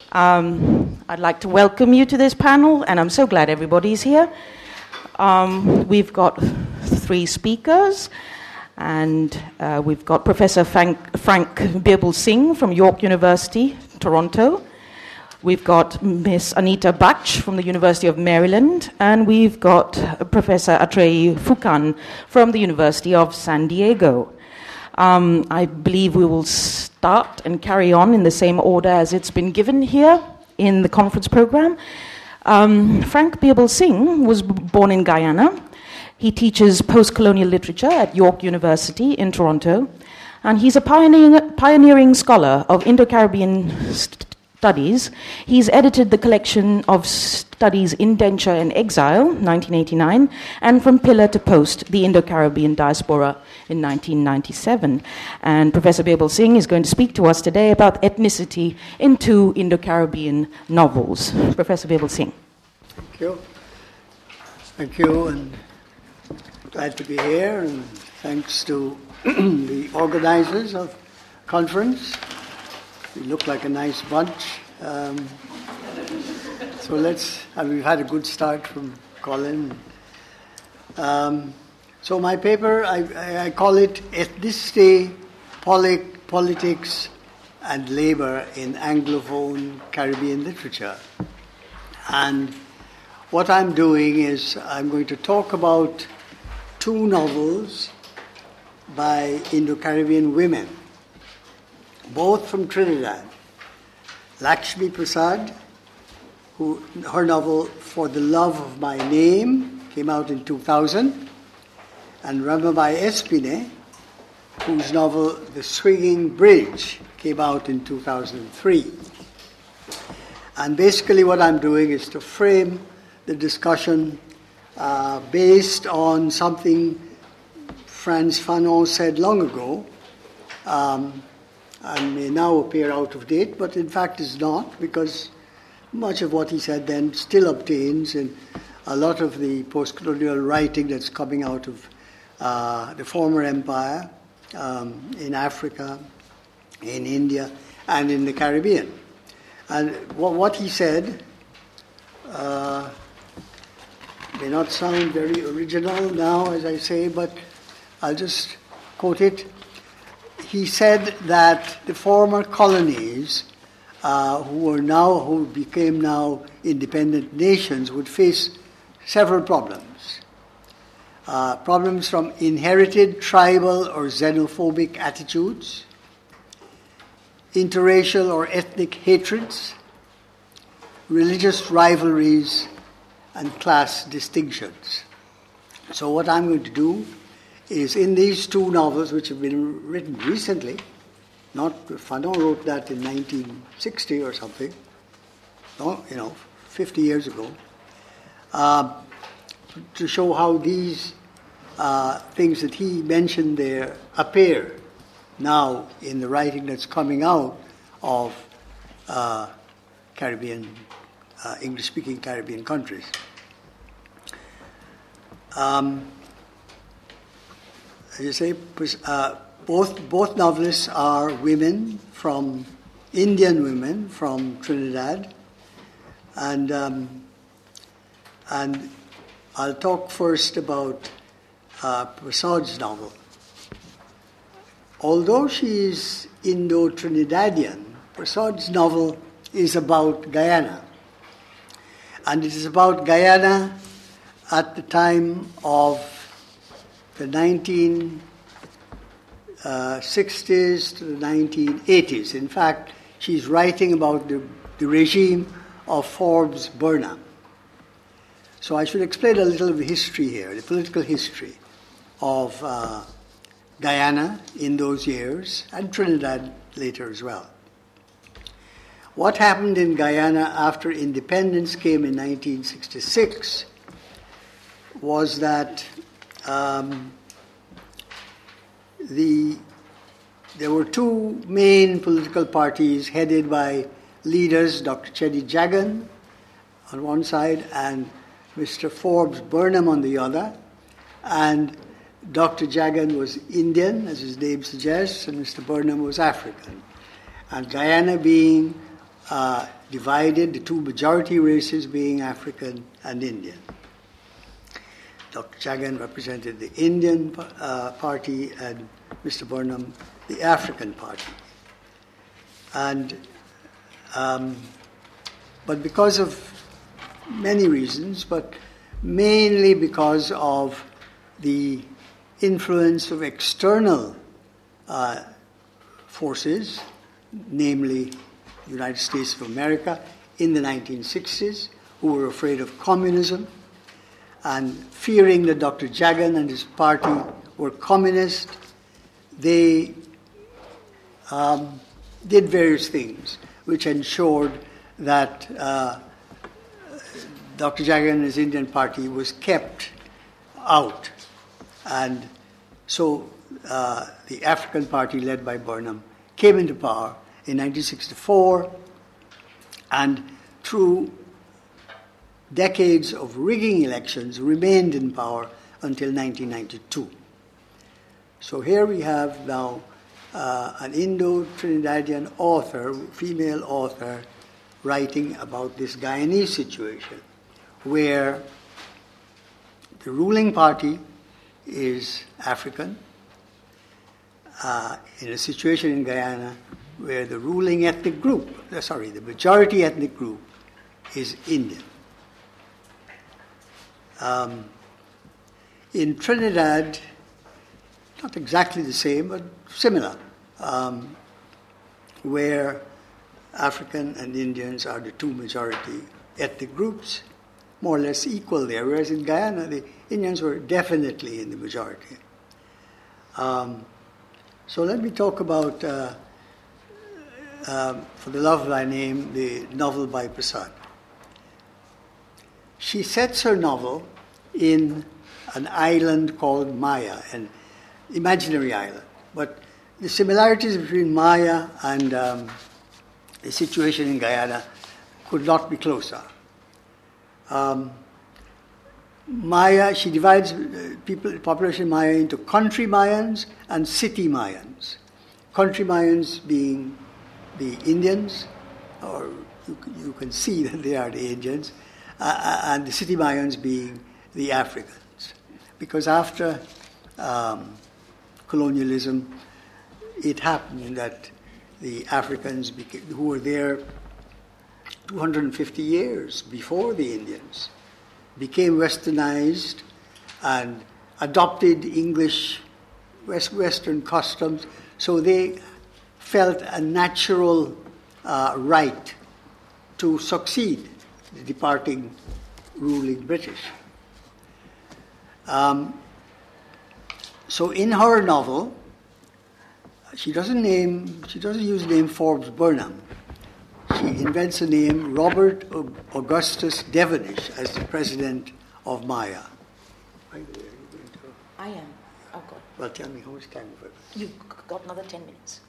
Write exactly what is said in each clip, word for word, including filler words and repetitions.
Um, I'd like to welcome you to this panel, and I'm so glad everybody's here. Um, we've got three speakers, and uh, we've got Professor Frank, Frank Birbal Singh from York University, Toronto. We've got Miss Anita Bach from the University of Maryland, and we've got Professor Atreyu Fukan from the University of San Diego. Um, I believe we will start and carry on in the same order as it's been given here in the conference program. Um, Frank Birbal Singh was b- born in Guyana. He teaches post-colonial literature at York University in Toronto, and he's a pioneering, pioneering scholar of Indo-Caribbean st- studies. He's edited the collection of studies Indenture and Exile, nineteen eighty-nine, and From Pillar to Post, the Indo-Caribbean Diaspora in nineteen ninety-seven. And Professor Birbal Singh is going to speak to us today about ethnicity in two Indo-Caribbean novels. Professor Birbal Singh. Thank you. Thank you, and glad to be here, and thanks to the organizers of the conference. We look like a nice bunch. Um, so let's, and we've had a good start from Colin. Um, so my paper, I, I, I call it Ethnicity, Poli- Politics and Labor in Anglophone Caribbean Literature. And what I'm doing is I'm going to talk about two novels by Indo-Caribbean women, both from Trinidad. Lakshmi Prasad, who her novel For the Love of My Name came out in two thousand, and Ramabai Espine, whose novel The Swinging Bridge came out in two thousand three. And basically what I'm doing is to frame the discussion uh, based on something Frantz Fanon said long ago, um, and may now appear out of date, but in fact is not, because much of what he said then still obtains in a lot of the post-colonial writing that's coming out of uh, the former empire, um, in Africa, in India, and in the Caribbean. And what, what he said uh, may not sound very original now, as I say, but I'll just quote it. He said that the former colonies, uh, who were now, who became now independent nations, would face several problems. Uh, problems from inherited tribal or xenophobic attitudes, interracial or ethnic hatreds, religious rivalries, and class distinctions. So what I'm going to do is in these two novels, which have been written recently, not Fanon wrote that in nineteen sixty or something, no, you know, fifty years ago, uh, to show how these uh, things that he mentioned there appear now in the writing that's coming out of uh, Caribbean, uh, English-speaking Caribbean countries. Um, As you say, uh, both both novelists are women from Indian women from Trinidad, and um, and I'll talk first about uh, Prasad's novel. Although she is Indo-Trinidadian, Prasad's novel is about Guyana, and it is about Guyana at the time of the nineteen sixties to the nineteen eighties. In fact, she's writing about the, the regime of Forbes Burnham. So I should explain a little of the history here, the political history of uh, Guyana in those years, and Trinidad later as well. What happened in Guyana after independence came in nineteen sixty-six was that Um, the there were two main political parties headed by leaders, Doctor Cheddi Jagan on one side and Mister Forbes Burnham on the other. And Doctor Jagan was Indian, as his name suggests, and Mister Burnham was African. And Guyana being uh, divided, the two majority races being African and Indian. Doctor Jagan represented the Indian uh, party and Mister Burnham the African party. And um, but because of many reasons, but mainly because of the influence of external uh, forces, namely the United States of America in the nineteen sixties, who were afraid of communism and fearing that Doctor Jagan and his party were communist, they um, did various things which ensured that uh, Doctor Jagan and his Indian party was kept out. And so uh, the African party led by Burnham came into power in nineteen sixty-four, and through decades of rigging elections remained in power until nineteen ninety-two. So here we have now uh, an Indo-Trinidadian author, female author, writing about this Guyanese situation, where the ruling party is African, uh, in a situation in Guyana where the ruling ethnic group, uh, sorry, the majority ethnic group is Indian. Um, in Trinidad, not exactly the same, but similar, um, where African and Indians are the two majority ethnic groups, more or less equal there, whereas in Guyana, the Indians were definitely in the majority. Um, so let me talk about, uh, uh, For the Love of Thy Name, the novel by Prasad. She sets her novel in an island called Maya, an imaginary island. But the similarities between Maya and um, the situation in Guyana could not be closer. Um, Maya, she divides uh, people, population Maya into country Mayans and city Mayans. Country Mayans being the Indians, or you, you can see that they are the Indians, uh, and the city Mayans being the Africans. Because after um, colonialism, it happened that the Africans became, who were there two hundred fifty years before the Indians, became westernized and adopted English West, Western customs, so they felt a natural uh, right to succeed the departing ruling British. Um, so in her novel, she doesn't name, she doesn't use the name Forbes Burnham. She invents the name Robert Augustus Devonish as the president of Maya. By the way, are you going to... I am. Oh, God. Well, tell me, how much time have I got? You've got another ten minutes.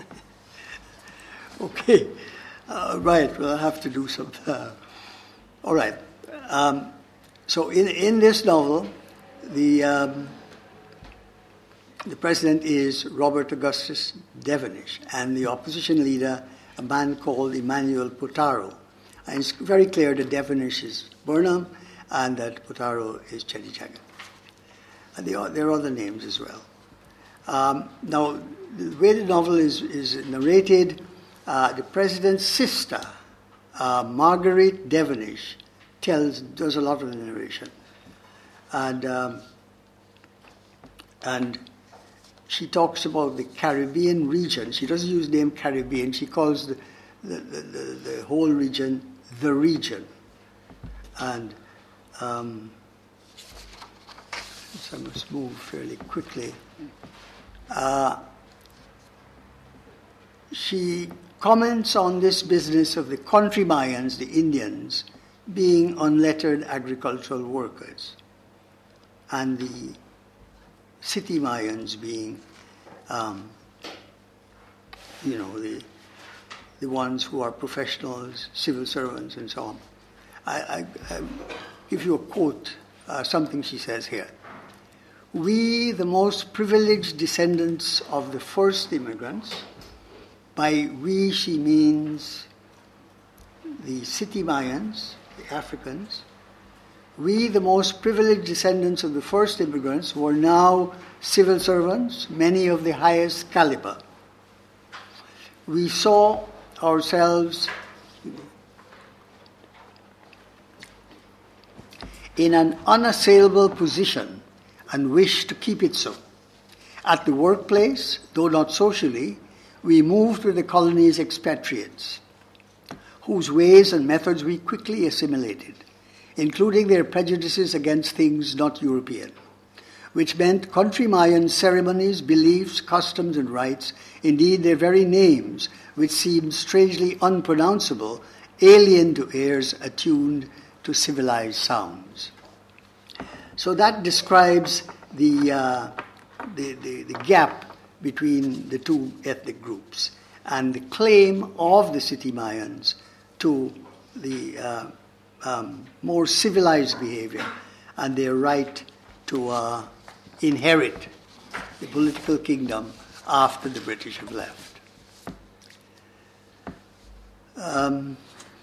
Okay. Uh, right, well, I'll have to do some... Uh, all right. Um, so in, in this novel, the, um, the president is Robert Augustus Devonish, and the opposition leader, a man called Emmanuel Potaro. And it's very clear that Devonish is Burnham and that Potaro is Cheddi Jagan. And they are, there are other names as well. Um, now, the way the novel is, is narrated, uh, the president's sister, uh, Marguerite Devonish, tells, does a lot of the narration. And, um, and she talks about the Caribbean region. She doesn't use the name Caribbean. She calls the, the, the, the, the whole region the region. And um, so I must move fairly quickly. Uh, she comments on this business of the country Mayans, the Indians, being unlettered agricultural workers, and the city Mayans being, um, you know, the the ones who are professionals, civil servants, and so on. I, I, I give you a quote, uh, something she says here. We, the most privileged descendants of the first immigrants, by we she means the City Mayans, the Africans, we, the most privileged descendants of the first immigrants, were now civil servants, many of the highest caliber. We saw ourselves in an unassailable position and wished to keep it so. At the workplace, though not socially, we moved with the colony's expatriates, whose ways and methods we quickly assimilated, including their prejudices against things not European, which meant country Mayan ceremonies, beliefs, customs, and rites, indeed their very names, which seemed strangely unpronounceable, alien to ears attuned to civilized sounds. So that describes the, uh, the, the, the gap between the two ethnic groups and the claim of the City Mayans to the uh, um, more civilized behavior and their right to uh, inherit the political kingdom after the British have left. Um,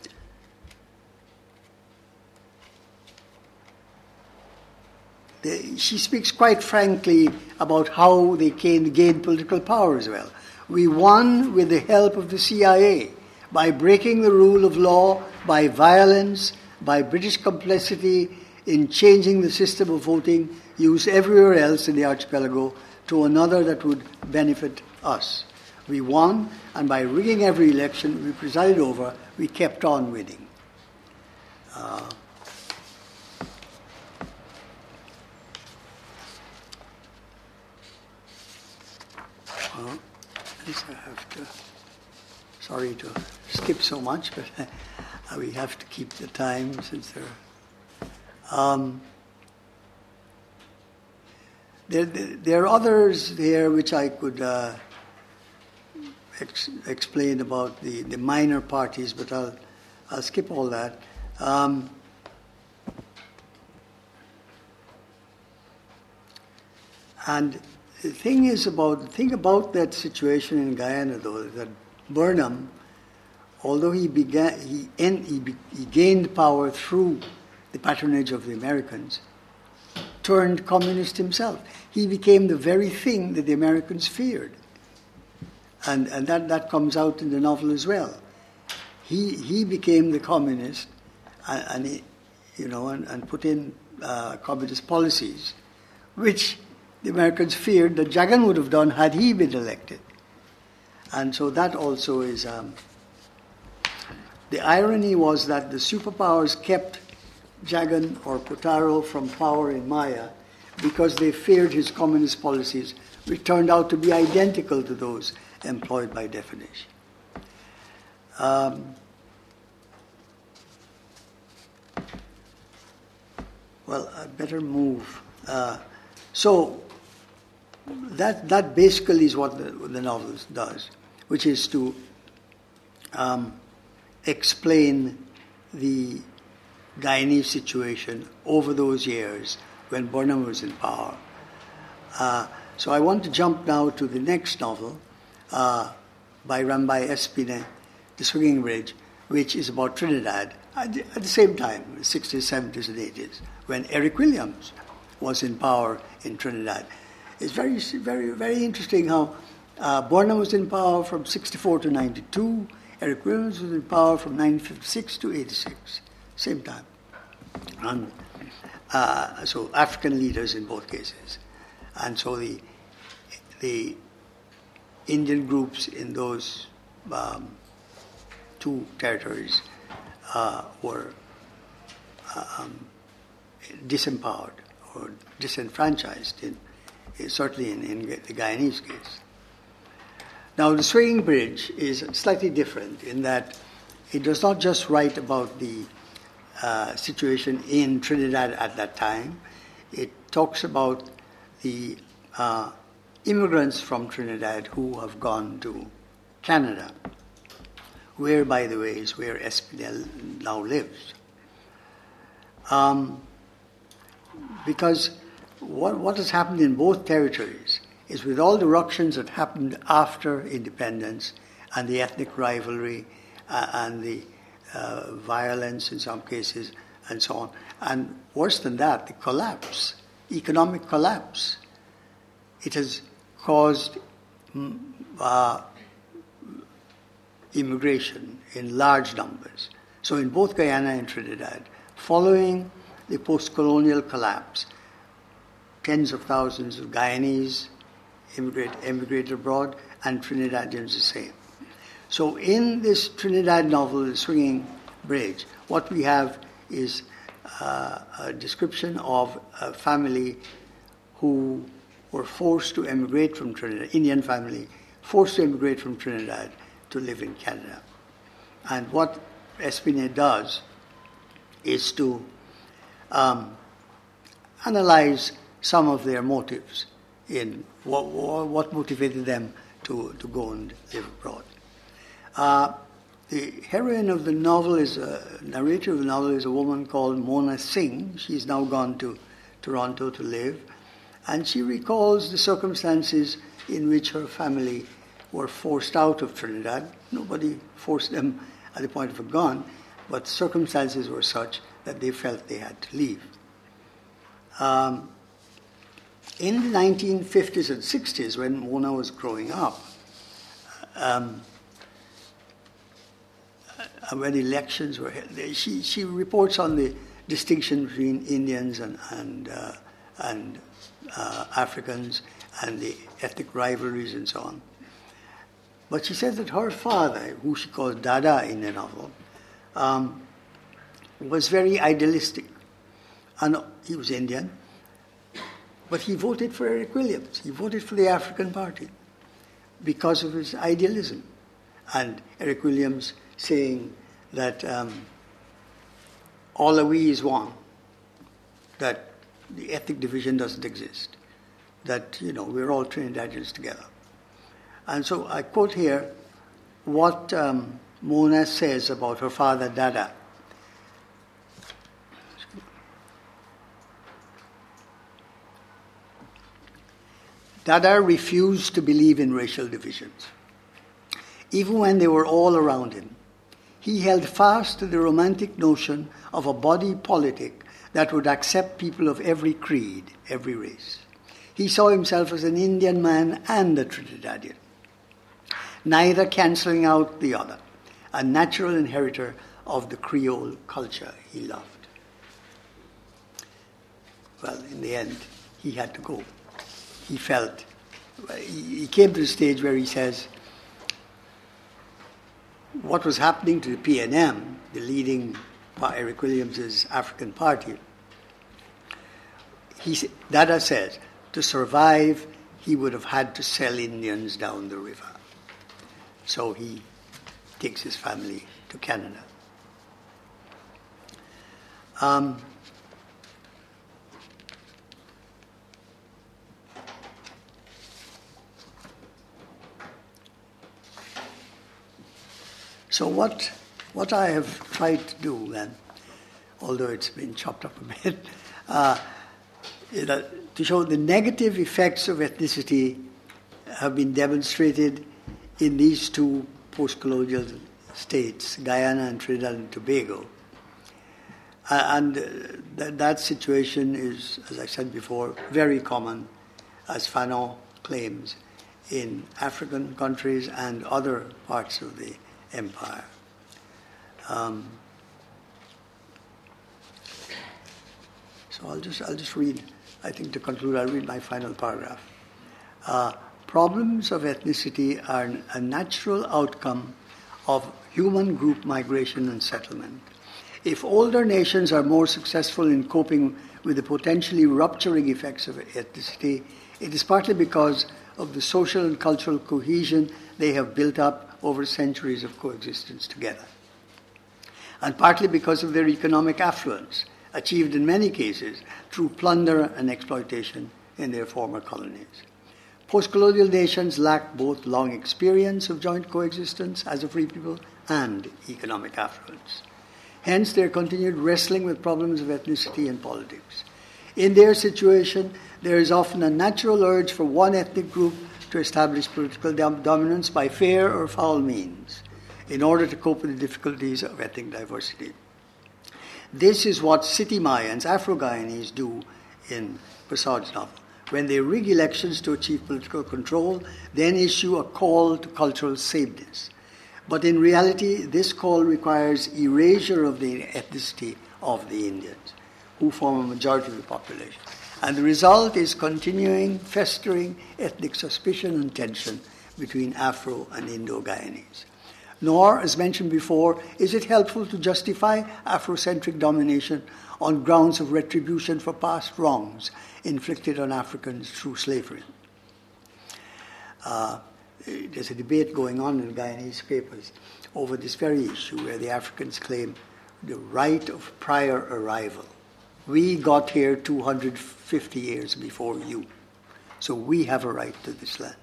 the, she speaks quite frankly about how they can gain political power as well. We won with the help of the C I A by breaking the rule of law, by violence, by British complicity in changing the system of voting used everywhere else in the archipelago to another that would benefit us. We won, and by rigging every election we presided over, we kept on winning. Uh, well, I guess I have to, sorry to skip so much, but uh, we have to keep the time since there um, there, there are others there which I could uh, ex- explain about the, the minor parties, but I'll, I'll skip all that. Um, and the thing is about, the thing about that situation in Guyana, though, is that Burnham, although he began, he, en- he, be- he gained power through the patronage of the Americans, turned communist himself. He became the very thing that the Americans feared. And, and that, that comes out in the novel as well. He he became the communist and, and he, you know, and, and put in uh, communist policies, which the Americans feared that Jagan would have done had he been elected. And so that also is... Um, the irony was that the superpowers kept Jagan or Kotaro from power in Maya because they feared his communist policies, which turned out to be identical to those employed by definition. Um, well, I better move. Uh, so that that basically is what the, the novel does, which is to um, explain the Guyanese situation over those years when Burnham was in power. Uh, so I want to jump now to the next novel uh, by Rambai Espine, The Swinging Bridge, which is about Trinidad at the, at the same time, the sixties, seventies, and eighties, when Eric Williams was in power in Trinidad. It's very, very, very interesting how uh, Burnham was in power from sixty-four to ninety-two, Eric Williams was in power from nineteen fifty-six to eighty-six, same time. And uh, so African leaders in both cases. And so the the Indian groups in those um, two territories uh, were um, disempowered or disenfranchised, in, in, certainly in, in the Guyanese case. Now, The Swinging Bridge is slightly different in that it does not just write about the uh, situation in Trinidad at that time. It talks about the uh, immigrants from Trinidad who have gone to Canada, where, by the way, is where Espinel now lives. Um, because what, what has happened in both territories is, with all the ructions that happened after independence and the ethnic rivalry uh, and the uh, violence in some cases, and so on. And worse than that, the collapse, economic collapse. It has caused uh, immigration in large numbers. So in both Guyana and Trinidad, following the post-colonial collapse, tens of thousands of Guyanese immigrate, emigrated abroad, and Trinidadians the same. So in this Trinidad novel, The Swinging Bridge, what we have is uh, a description of a family who were forced to emigrate from Trinidad, Indian family, forced to emigrate from Trinidad to live in Canada. And what Espinay does is to um, analyze some of their motives in what, what motivated them to, to go and live abroad. Uh, the heroine of the novel is, a narrator of the novel is a woman called Mona Singh. She's now gone to Toronto to live. And she recalls the circumstances in which her family were forced out of Trinidad. Nobody forced them at the point of a gun, but circumstances were such that they felt they had to leave. Um, in the nineteen fifties and sixties, when Mona was growing up, um, when elections were held, she, she reports on the distinction between Indians and, and, uh, and uh, Africans and the ethnic rivalries and so on. But she says that her father, who she calls Dada in the novel, um, was very idealistic. And he was Indian, but he voted for Eric Williams. He voted for the African Party because of his idealism. And Eric Williams saying that um, all of we is one, that the ethnic division doesn't exist, that, you know, we're all Trinidadians together. And so I quote here what um, Mona says about her father, Dada. Dada refused to believe in racial divisions. Even when they were all around him, he held fast to the romantic notion of a body politic that would accept people of every creed, every race. He saw himself as an Indian man and a Trinidadian, neither cancelling out the other, a natural inheritor of the Creole culture he loved. Well, in the end, he had to go. He felt, he came to the stage where he says, what was happening to the P N M, the leading Eric Williams' African party, he, Dada says, to survive, he would have had to sell Indians down the river. So he takes his family to Canada. Um, So what what I have tried to do then, although it's been chopped up a bit, uh, is that to show the negative effects of ethnicity have been demonstrated in these two post-colonial states, Guyana and Trinidad and Tobago. Uh, and uh, th- that situation is, as I said before, very common, as Fanon claims, in African countries and other parts of the empire. Um, so I'll just I'll just read. I think to conclude, I'll read my final paragraph. Uh, problems of ethnicity are a natural outcome of human group migration and settlement. If older nations are more successful in coping with the potentially rupturing effects of ethnicity, it is partly because of the social and cultural cohesion they have built up over centuries of coexistence together, and partly because of their economic affluence, achieved in many cases through plunder and exploitation in their former colonies. Post-colonial nations lack both long experience of joint coexistence as a free people and economic affluence. Hence, their continued wrestling with problems of ethnicity and politics. In their situation, there is often a natural urge for one ethnic group to establish political dom- dominance by fair or foul means. in order to cope with the difficulties of ethnic diversity. This is what City Mayans, Afro-Guyanese, do in Prasad's novel. When they rig elections to achieve political control, then issue a call to cultural sameness. But in reality, this call requires erasure of the ethnicity of the Indians, who form a majority of the population. And the result is continuing, festering ethnic suspicion and tension between Afro and Indo-Guyanese. Nor, as mentioned before, is it helpful to justify Afrocentric domination on grounds of retribution for past wrongs inflicted on Africans through slavery. Uh, there's a debate going on in Guyanese papers over this very issue, where the Africans claim the right of prior arrival. We got here two hundred fifty years before you, so we have a right to this land.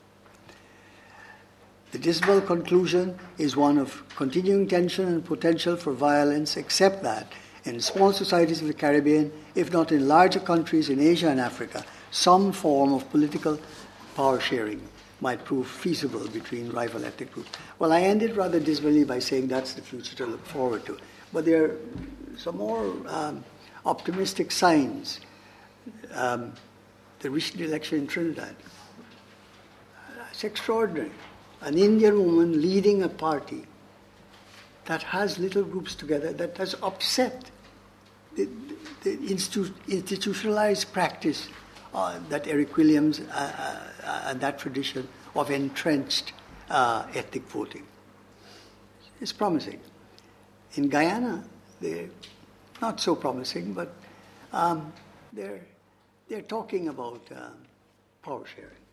The dismal conclusion is one of continuing tension and potential for violence, except that in small societies of the Caribbean, if not in larger countries in Asia and Africa, some form of political power sharing might prove feasible between rival ethnic groups. Well, I ended rather dismally by saying that's the future to look forward to. But there are some more um, optimistic signs. Um, the recent election in Trinidad, it's extraordinary. An Indian woman leading a party that has little groups together, that has upset the, the institu- institutionalized practice uh, that Eric Williams uh, uh, and that tradition of entrenched uh, ethnic voting. It's promising. In Guyana, they're not so promising, but um, they're, they're talking about uh, power sharing.